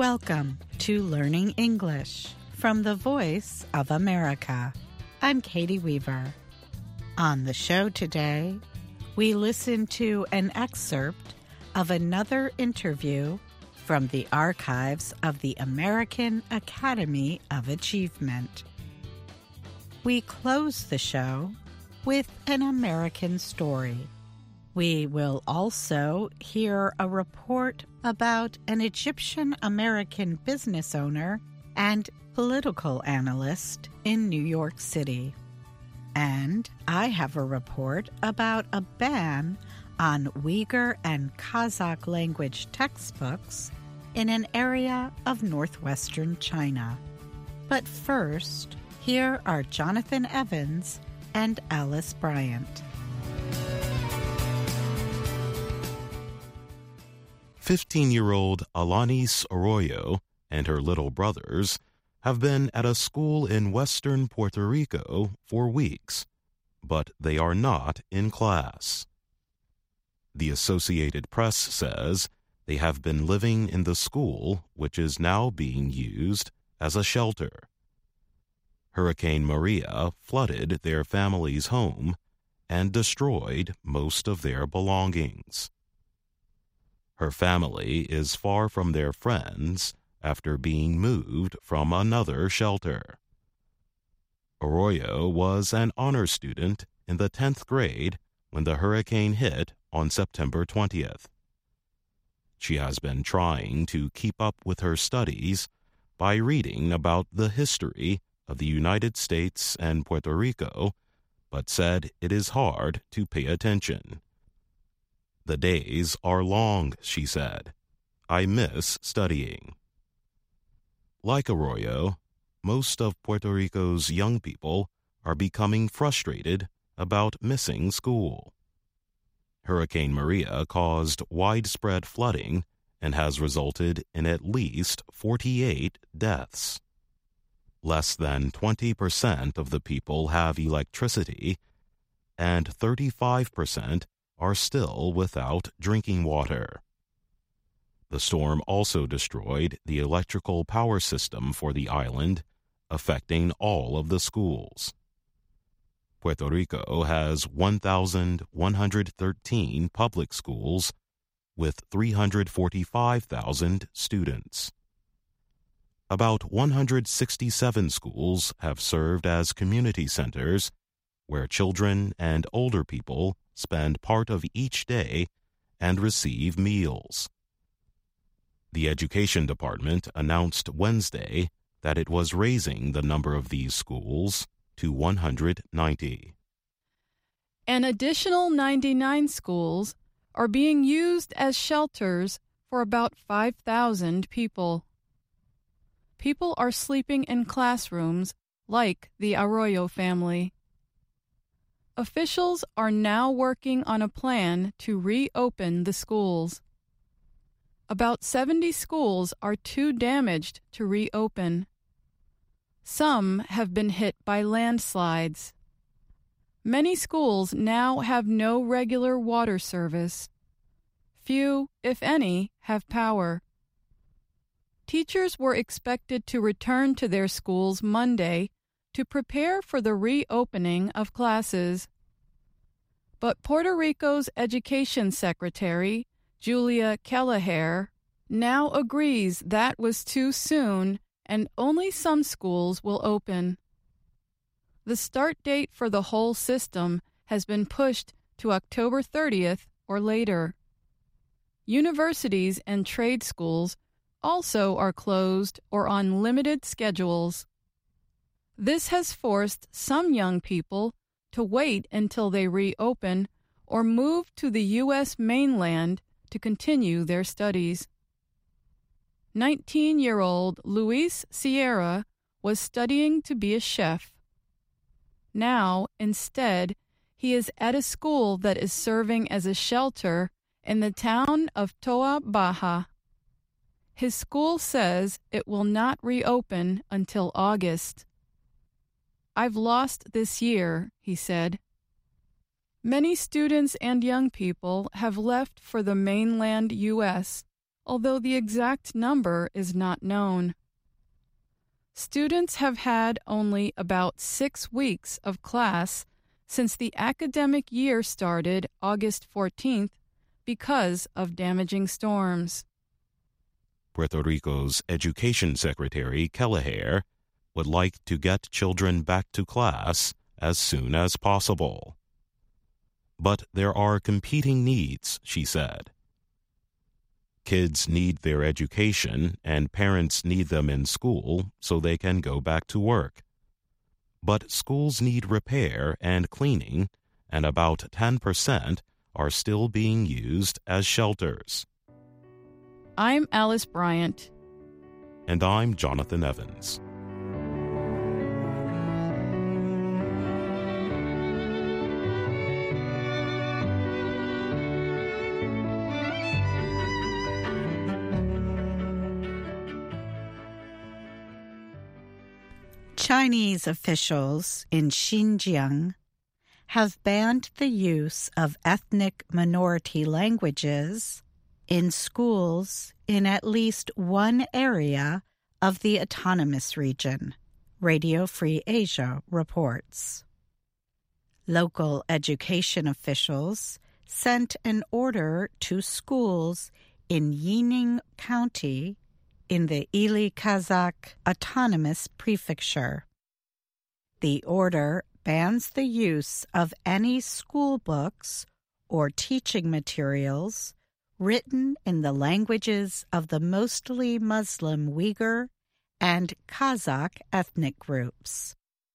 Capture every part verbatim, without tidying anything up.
Welcome to Learning English from the Voice of America. I'm Katie Weaver. On the show today, we listen to an excerpt of another interview from the archives of the American Academy of Achievement. We close the show with an American story. We will also hear a report about an Egyptian-American business owner and political analyst in New York City. And I have a report about a ban on Uyghur and Kazakh language textbooks in an area of northwestern China. But first, here are Jonathan Evans and Alice Bryant. fifteen-year-old Alanis Arroyo and her little brothers have been at a school in western Puerto Rico for weeks, but they are not in class. The Associated Press says they have been living in the school, which is now being used as a shelter. Hurricane Maria flooded their family's home and destroyed most of their belongings. Her family is far from their friends after being moved from another shelter. Arroyo was an honor student in the tenth grade when the hurricane hit on September twentieth. She has been trying to keep up with her studies by reading about the history of the United States and Puerto Rico, but said it is hard to pay attention. The days are long, she said. I miss studying. Like Arroyo, most of Puerto Rico's young people are becoming frustrated about missing school. Hurricane Maria caused widespread flooding and has resulted in at least forty-eight deaths. Less than twenty percent of the people have electricity, and thirty-five percent are still without drinking water. The storm also destroyed the electrical power system for the island, affecting all of the schools. Puerto Rico has one thousand one hundred thirteen public schools with three hundred forty-five thousand students. About one hundred sixty-seven schools have served as community centers where children and older people spend part of each day and receive meals. The Education Department announced Wednesday that it was raising the number of these schools to one hundred ninety. An additional ninety-nine schools are being used as shelters for about five thousand people. People are sleeping in classrooms like the Arroyo family. Officials are now working on a plan to reopen the schools. About seventy schools are too damaged to reopen. Some have been hit by landslides. Many schools now have no regular water service. Few, if any, have power. Teachers were expected to return to their schools Monday to prepare for the reopening of classes. But Puerto Rico's Education Secretary, Julia Kelleher, now agrees that was too soon and only some schools will open. The start date for the whole system has been pushed to October thirtieth or later. Universities and trade schools also are closed or on limited schedules. This has forced some young people to wait until they reopen or move to the U S mainland to continue their studies. nineteen-year-old Luis Sierra was studying to be a chef. Now, instead, he is at a school that is serving as a shelter in the town of Toa Baja. His school says it will not reopen until August. I've lost this year, he said. Many students and young people have left for the mainland U S although the exact number is not known. Students have had only about six weeks of class since the academic year started August fourteenth because of damaging storms. Puerto Rico's Education Secretary Kelleher would like to get children back to class as soon as possible. But there are competing needs, she said. Kids need their education and parents need them in school so they can go back to work. But schools need repair and cleaning, and about ten percent are still being used as shelters. I'm Alice Bryant. And I'm Jonathan Evans. Chinese officials in Xinjiang have banned the use of ethnic minority languages in schools in at least one area of the autonomous region, Radio Free Asia reports. Local education officials sent an order to schools in Yining County in the Ili Kazakh Autonomous Prefecture. The order bans the use of any school books or teaching materials written in the languages of the mostly Muslim Uyghur and Kazakh ethnic groups.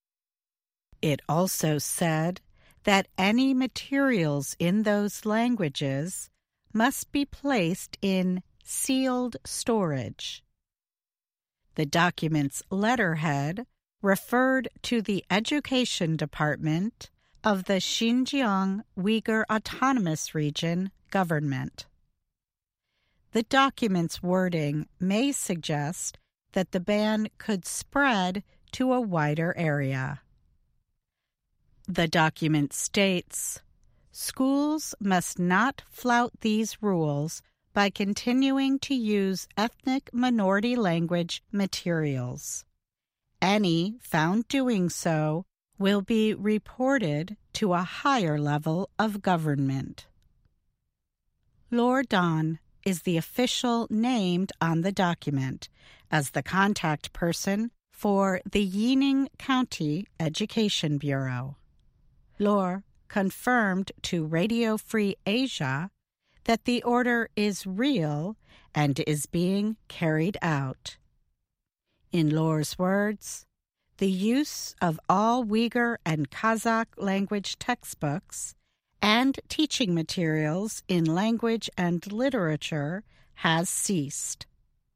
It also said that any materials in those languages must be placed in sealed storage. The document's letterhead referred to the Education Department of the Xinjiang Uyghur Autonomous Region government. The document's wording may suggest that the ban could spread to a wider area. The document states, schools must not flout these rules by continuing to use ethnic minority language materials. Any found doing so will be reported to a higher level of government. Lord Don is the official named on the document as the contact person for the Yining County Education Bureau. Lor confirmed to Radio Free Asia that the order is real and is being carried out. In Lor's words, the use of all Uyghur and Kazakh language textbooks and teaching materials in language and literature has ceased.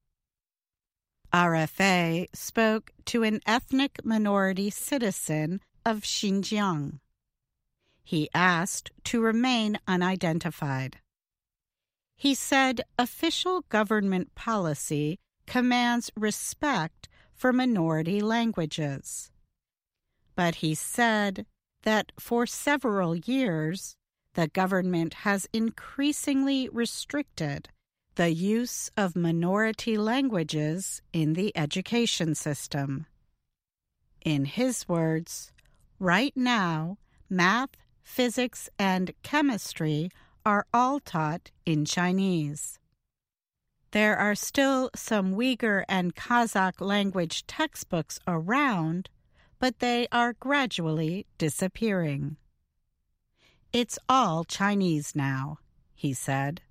R F A spoke to an ethnic minority citizen of Xinjiang. He asked to remain unidentified. He said official government policy commands respect for minority languages. But he said that for several years, the government has increasingly restricted the use of minority languages in the education system. In his words, right now, math, physics, and chemistry are all taught in Chinese. There are still some Uyghur and Kazakh language textbooks around, but they are gradually disappearing. It's all Chinese now, he said.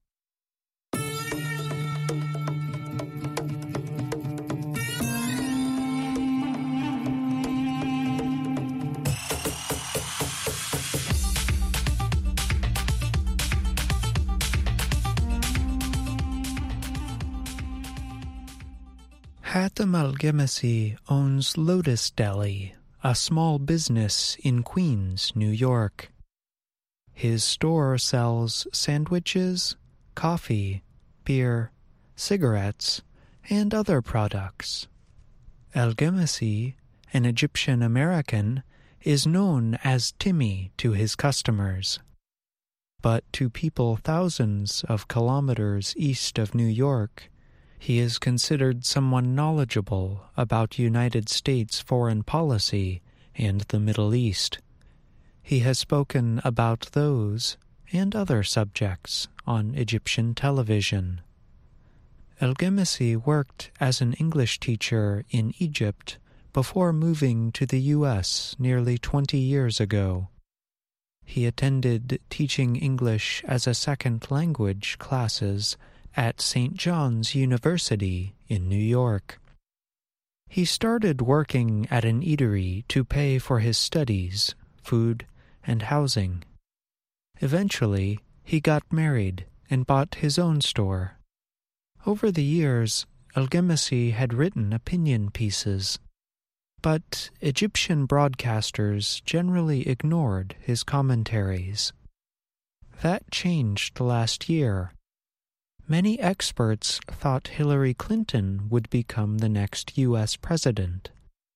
Hat Amalgamacy owns Lotus Deli, a small business in Queens, New York. His store sells sandwiches, coffee, beer, cigarettes, and other products. Algemasi, an Egyptian American, is known as Timmy to his customers. but to people thousands of kilometers east of New York, he is considered someone knowledgeable about United States foreign policy and the Middle East. He has spoken about those and other subjects on Egyptian television. El-Gemisi worked as an English teacher in Egypt before moving to the U S nearly twenty years ago. He attended teaching English as a second language classes at Saint John's University in New York. He started working at an eatery to pay for his studies, food, and housing. Eventually, he got married and bought his own store. Over the years, El-Gemisi had written opinion pieces, but Egyptian broadcasters generally ignored his commentaries. That changed last year. Many experts thought Hillary Clinton would become the next U S president.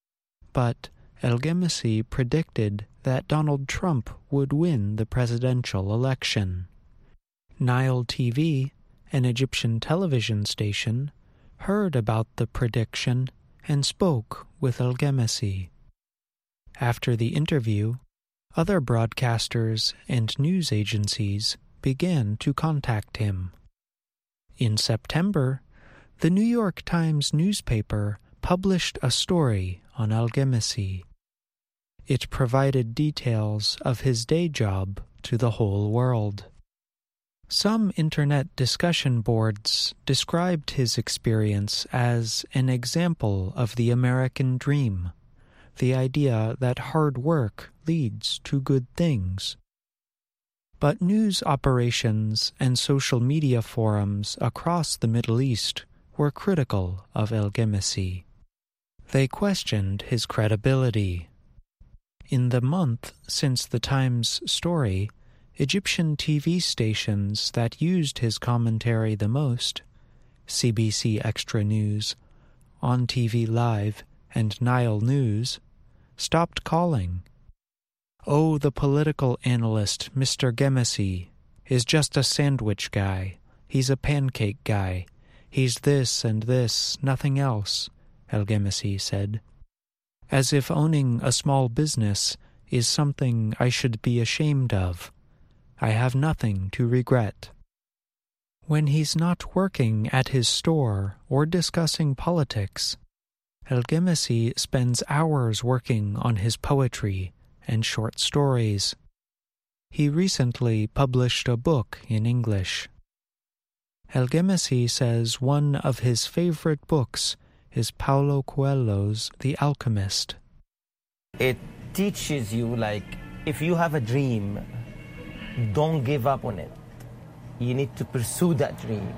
But El-Gemisi predicted that Donald Trump would win the presidential election. Nile T V, an Egyptian television station, heard about the prediction and spoke with El-Gemisi. After the interview, other broadcasters and news agencies began to contact him. In September, the New York Times newspaper published a story on El-Gemisi. It provided details of his day job to the whole world. Some internet discussion boards described his experience as an example of the American dream, the idea that hard work leads to good things. But news operations and social media forums across the Middle East were critical of El-Gemisi. They questioned his credibility. In the month since the Times story, Egyptian T V stations that used his commentary the most, C B C Extra News, On T V Live, and Nile News, stopped calling. Oh, the political analyst, Mister Gemisi, is just a sandwich guy. He's a pancake guy. He's this and this, nothing else, El-Gemisi said. As if owning a small business is something I should be ashamed of. I have nothing to regret. When he's not working at his store or discussing politics, El-Gemisi spends hours working on his poetry and short stories. He recently published a book in English. El-Gemisi says one of his favorite books is Paulo Coelho's The Alchemist. It teaches you, like, if you have a dream, don't give up on it. You need to pursue that dream.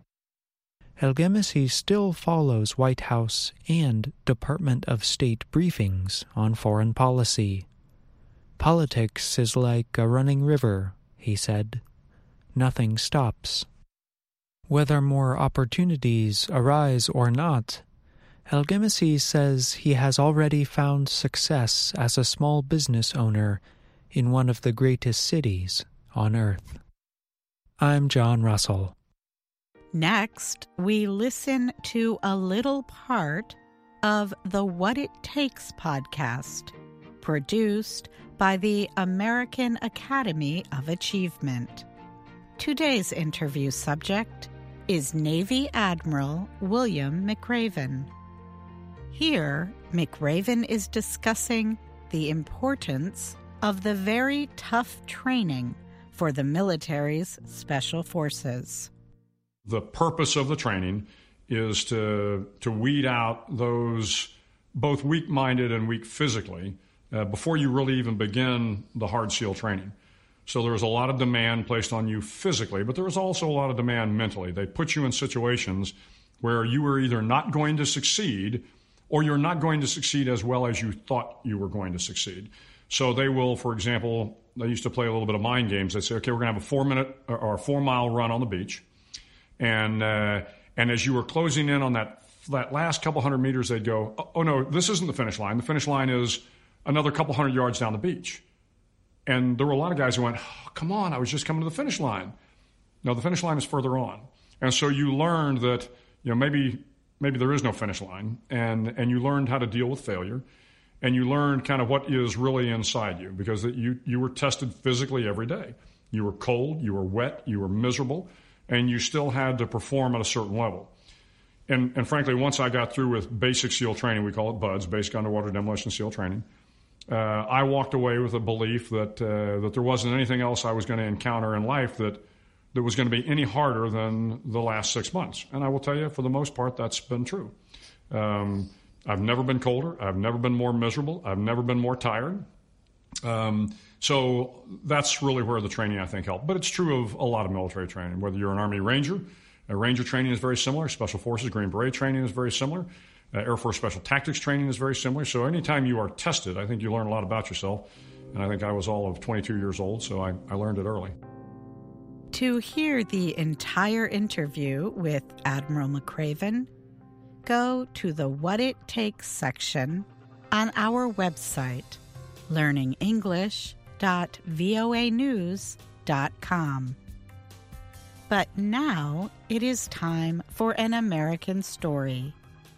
El-Gemisi still follows White House and Department of State briefings on foreign policy. Politics is like a running river, he said. Nothing stops. Whether more opportunities arise or not, El-Gemisi says he has already found success as a small business owner in one of the greatest cities on Earth. I'm John Russell. Next, we listen to a little part of the What It Takes podcast, produced by the American Academy of Achievement. Today's interview subject is Navy Admiral William McRaven. Here, McRaven is discussing the importance of the very tough training for the military's special forces. The purpose of the training is to to weed out those both weak-minded and weak physically uh, before you really even begin the hard SEAL training. So there's a lot of demand placed on you physically, but there's also a lot of demand mentally. They put you in situations where you are either not going to succeed or you're not going to succeed as well as you thought you were going to succeed. So they will, for example, they used to play a little bit of mind games. They say, okay, we're going to have a four-minute or a four-mile run on the beach. And uh, and as you were closing in on that that last couple hundred meters, they'd go, oh, oh, no, this isn't the finish line. The finish line is another couple hundred yards down the beach. And there were a lot of guys who went, oh, come on, I was just coming to the finish line. No, the finish line is further on. And so you learned that, you know, maybe maybe there is no finish line, and, and you learned how to deal with failure, and you learned kind of what is really inside you, because you, you were tested physically every day. You were cold, you were wet, you were miserable, and you still had to perform at a certain level. And, and frankly, once I got through with basic SEAL training, we call it BUDS, Basic Underwater Demolition SEAL Training, uh, I walked away with a belief that, uh, that there wasn't anything else I was going to encounter in life that that was going to be any harder than the last six months. And I will tell you, for the most part, that's been true. Um, I've never been colder. I've never been more miserable. I've never been more tired. Um, so that's really where the training, I think, helped. But it's true of a lot of military training, whether you're an Army Ranger. Uh, Ranger training is very similar. Special Forces, Green Beret training is very similar. Uh, Air Force Special Tactics training is very similar. So anytime you are tested, I think you learn a lot about yourself. And I think I was all of twenty-two years old, so I, I learned it early. To hear the entire interview with Admiral McRaven, go to the What It Takes section on our website, learning english dot voa news dot com. But now it is time for an American story.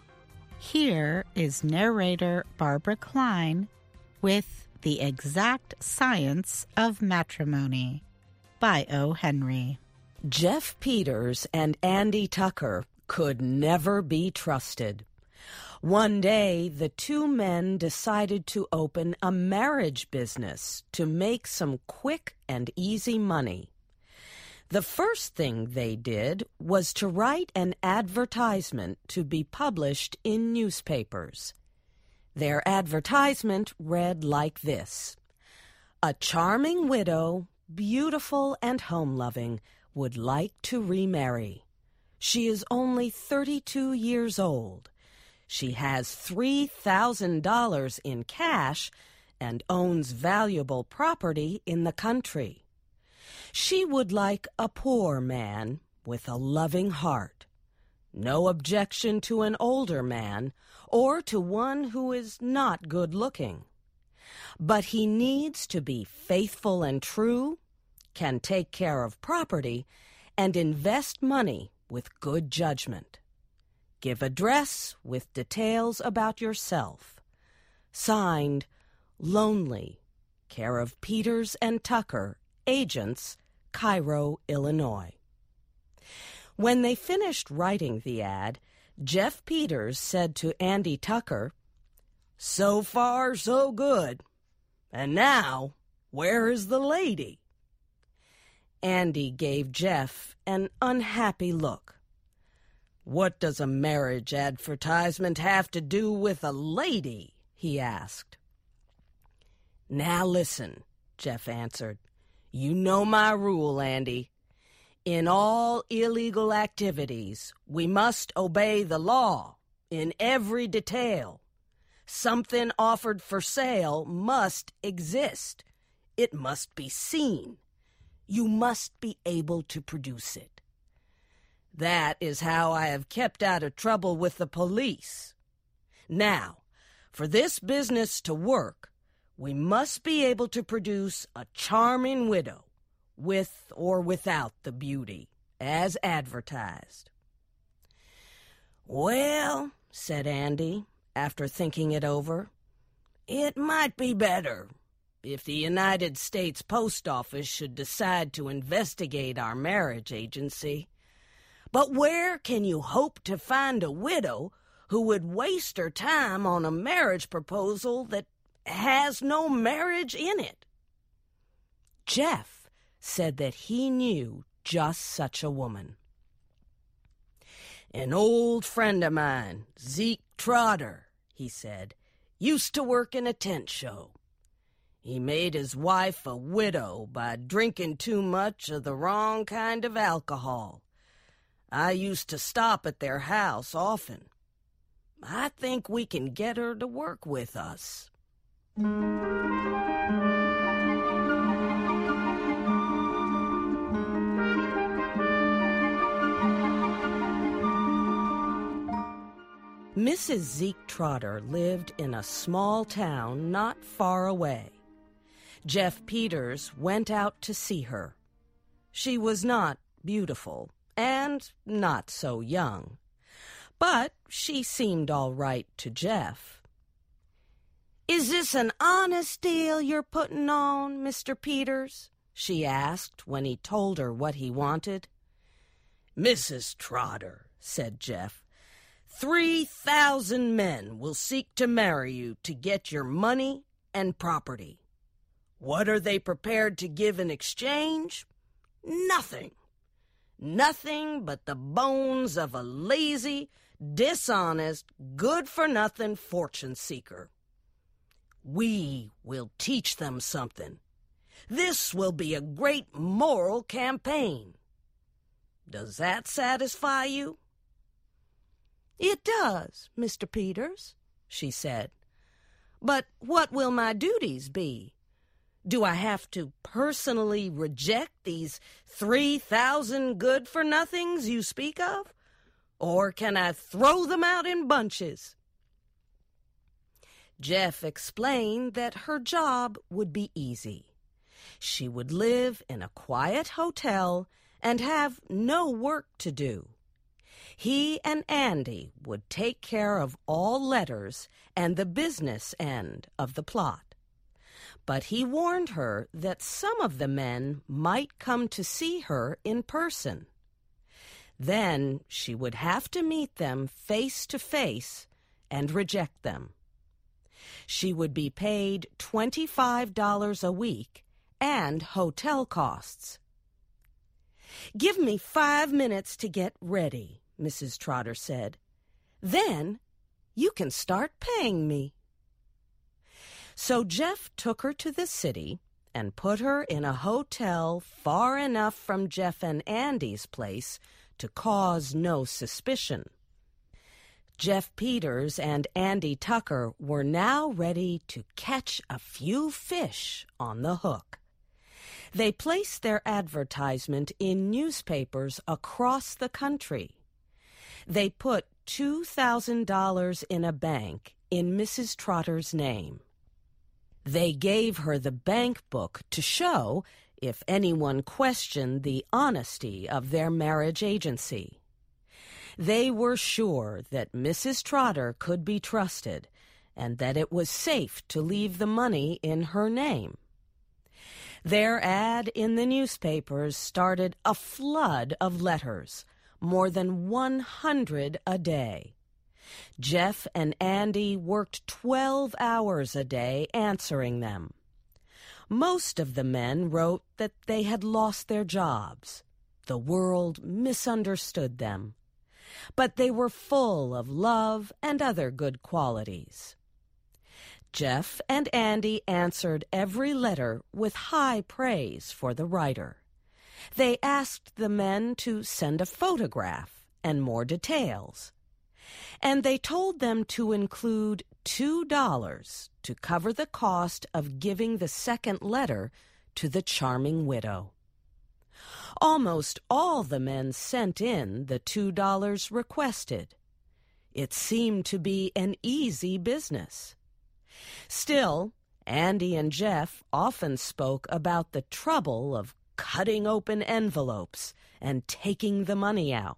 Here is narrator Barbara Klein with The Exact Science of Matrimony by O. Henry. Jeff Peters and Andy Tucker could never be trusted. One day, the two men decided to open a marriage business to make some quick and easy money. The first thing they did was to write an advertisement to be published in newspapers. Their advertisement read like this: "A charming widow, beautiful and home-loving, would like to remarry. She is only thirty-two years old. She has three thousand dollars in cash and owns valuable property in the country. She would like a poor man with a loving heart. No objection to an older man or to one who is not good-looking. But he needs to be faithful and true, can take care of property, and invest money with good judgment. Give address with details about yourself. Signed, Lonely, care of Peters and Tucker, agents, Cairo, Illinois." When they finished writing the ad, Jeff Peters said to Andy Tucker, "So far, so good. And now, where is the lady?" Andy gave Jeff an unhappy look. "What does a marriage advertisement have to do with a lady?" he asked. "Now listen," Jeff answered. "You know my rule, Andy. In all illegal activities, we must obey the law in every detail. Something offered for sale must exist. It must be seen. You must be able to produce it. That is how I have kept out of trouble with the police. Now, for this business to work, we must be able to produce a charming widow, with or without the beauty, as advertised." "Well," said Andy, after thinking it over, "it might be better if the United States Post Office should decide to investigate our marriage agency. But where can you hope to find a widow who would waste her time on a marriage proposal that has no marriage in it?" Jeff said that he knew just such a woman. "An old friend of mine, Zeke Trotter," he said, "used to work in a tent show. He made his wife a widow by drinking too much of the wrong kind of alcohol. I used to stop at their house often. I think we can get her to work with us." Missus Zeke Trotter lived in a small town not far away. Jeff Peters went out to see her. She was not beautiful and not so young, but she seemed all right to Jeff. "Is this an honest deal you're putting on, Mister Peters?" she asked when he told her what he wanted. "Missus Trotter," said Jeff, Three thousand men will seek to marry you to get your money and property. What are they prepared to give in exchange? Nothing. Nothing but the bones of a lazy, dishonest, good-for-nothing fortune seeker. We will teach them something. This will be a great moral campaign. Does that satisfy you?" "It does, Mister Peters," she said. "But what will my duties be? Do I have to personally reject these three thousand good-for-nothings you speak of? Or can I throw them out in bunches?" Jeff explained that her job would be easy. She would live in a quiet hotel and have no work to do. He and Andy would take care of all letters and the business end of the plot. But he warned her that some of the men might come to see her in person. Then she would have to meet them face to face and reject them. She would be paid twenty-five dollars a week and hotel costs. "Give me five minutes to get ready," Missus Trotter said. "Then you can start paying me." So Jeff took her to the city and put her in a hotel far enough from Jeff and Andy's place to cause no suspicion. Jeff Peters and Andy Tucker were now ready to catch a few fish on the hook. They placed their advertisement in newspapers across the country. They put two thousand dollars in a bank in Missus Trotter's name. They gave her the bank book to show if anyone questioned the honesty of their marriage agency. They were sure that Missus Trotter could be trusted and that it was safe to leave the money in her name. Their ad in the newspapers started a flood of letters, more than one hundred a day. Jeff and Andy worked twelve hours a day answering them. Most of the men wrote that they had lost their jobs. The world misunderstood them. But they were full of love and other good qualities. Jeff and Andy answered every letter with high praise for the writer. They asked the men to send a photograph and more details. And they told them to include two dollars to cover the cost of giving the second letter to the charming widow. Almost all the men sent in the two dollars requested. It seemed to be an easy business. Still, Andy and Jeff often spoke about the trouble of cutting open envelopes and taking the money out.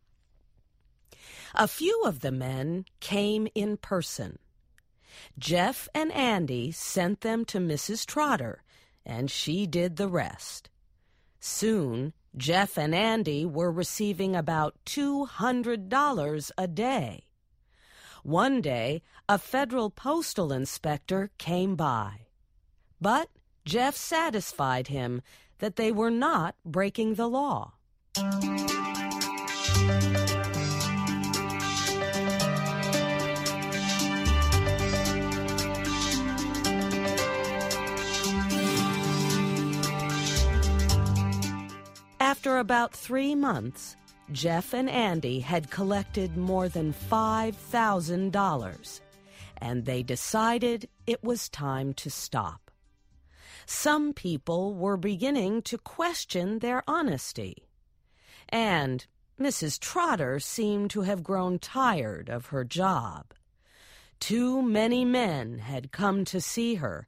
A few of the men came in person. Jeff and Andy sent them to Missus Trotter, and she did the rest. Soon, Jeff and Andy were receiving about two hundred dollars a day. One day, a federal postal inspector came by. But Jeff satisfied him that they were not breaking the law. After about three months, Jeff and Andy had collected more than five thousand dollars, and they decided it was time to stop. Some people were beginning to question their honesty, and Missus Trotter seemed to have grown tired of her job. Too many men had come to see her,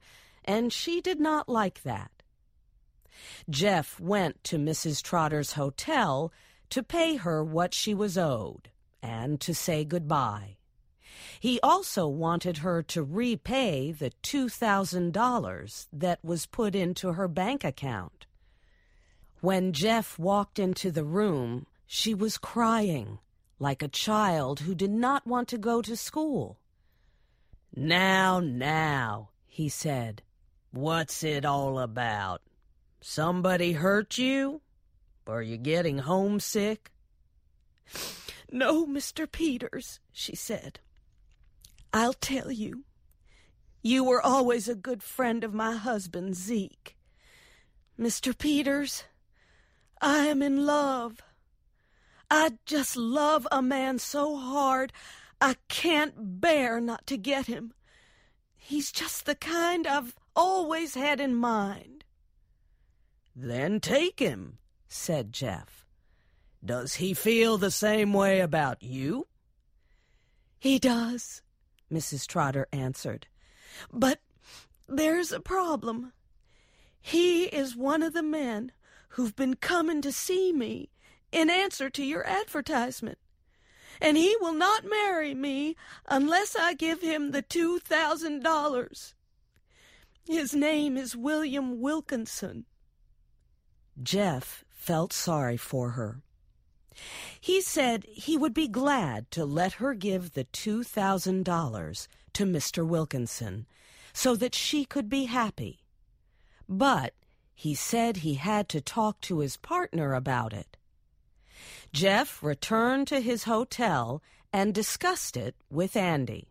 and she did not like that. Jeff went to Missus Trotter's hotel to pay her what she was owed and to say goodbye. He also wanted her to repay the two thousand dollars that was put into her bank account. When Jeff walked into the room, she was crying like a child who did not want to go to school. "Now, now," he said, "what's it all about? Somebody hurt you? Are you getting homesick?" "No, Mister Peters," she said. "I'll tell you. You were always a good friend of my husband, Zeke. Mister Peters, I am in love. I just love a man so hard I can't bear not to get him. He's just the kind I've always had in mind." "Then take him," said Jeff. "Does he feel the same way about you?" "He does," Missus Trotter answered. "But there's a problem. He is one of the men who've been coming to see me in answer to your advertisement, and he will not marry me unless I give him the two thousand dollars. His name is William Wilkinson." Jeff felt sorry for her. He said he would be glad to let her give the two thousand dollars to Mister Wilkinson so that she could be happy. But he said he had to talk to his partner about it. Jeff returned to his hotel and discussed it with Andy.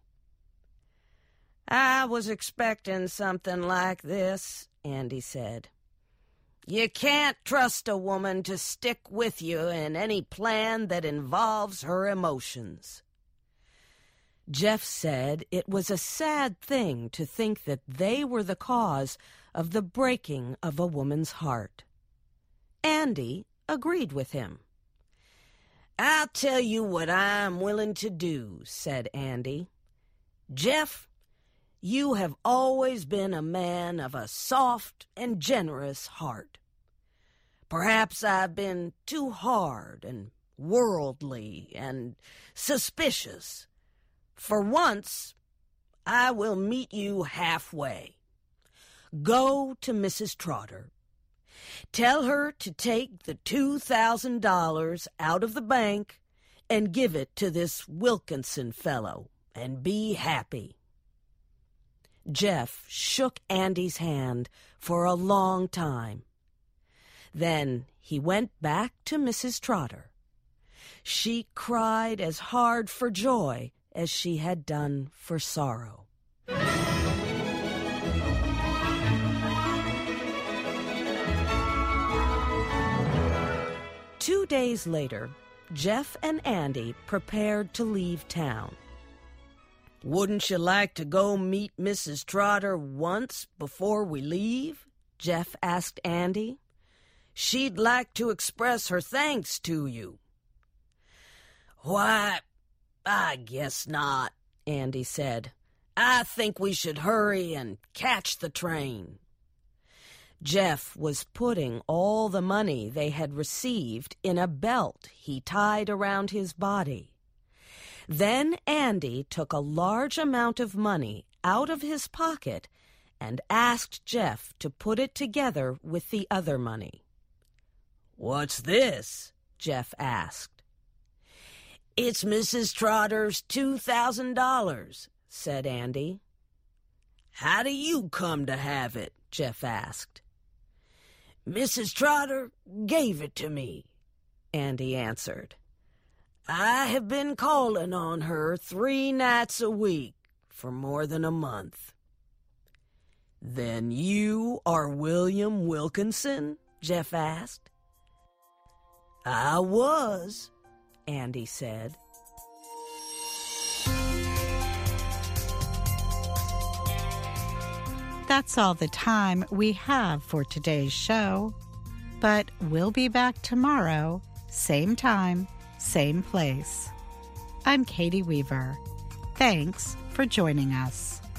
"I was expecting something like this," Andy said. "You can't trust a woman to stick with you in any plan that involves her emotions." Jeff said it was a sad thing to think that they were the cause of the breaking of a woman's heart. Andy agreed with him. "I'll tell you what I'm willing to do," said Andy. "Jeff, you have always been a man of a soft and generous heart. Perhaps I've been too hard and worldly and suspicious. For once, I will meet you halfway. Go to Missus Trotter. Tell her to take the two thousand dollars out of the bank and give it to this Wilkinson fellow, and be happy." Jeff shook Andy's hand for a long time. Then he went back to Missus Trotter. She cried as hard for joy as she had done for sorrow. Two days later, Jeff and Andy prepared to leave town. "Wouldn't you like to go meet Missus Trotter once before we leave?" Jeff asked Andy. "She'd like to express her thanks to you." "Why, I guess not," Andy said. "I think we should hurry and catch the train." Jeff was putting all the money they had received in a belt he tied around his body. Then Andy took a large amount of money out of his pocket and asked Jeff to put it together with the other money. "What's this?" Jeff asked. "It's Missus Trotter's two thousand dollars, said Andy. "How do you come to have it?" Jeff asked. "Missus Trotter gave it to me," Andy answered. "I have been calling on her three nights a week for more than a month." "Then you are William Wilkinson?" Jeff asked. "I was," Andy said. That's all the time we have for today's show. But we'll be back tomorrow, same time, same place. I'm Katie Weaver. Thanks for joining us.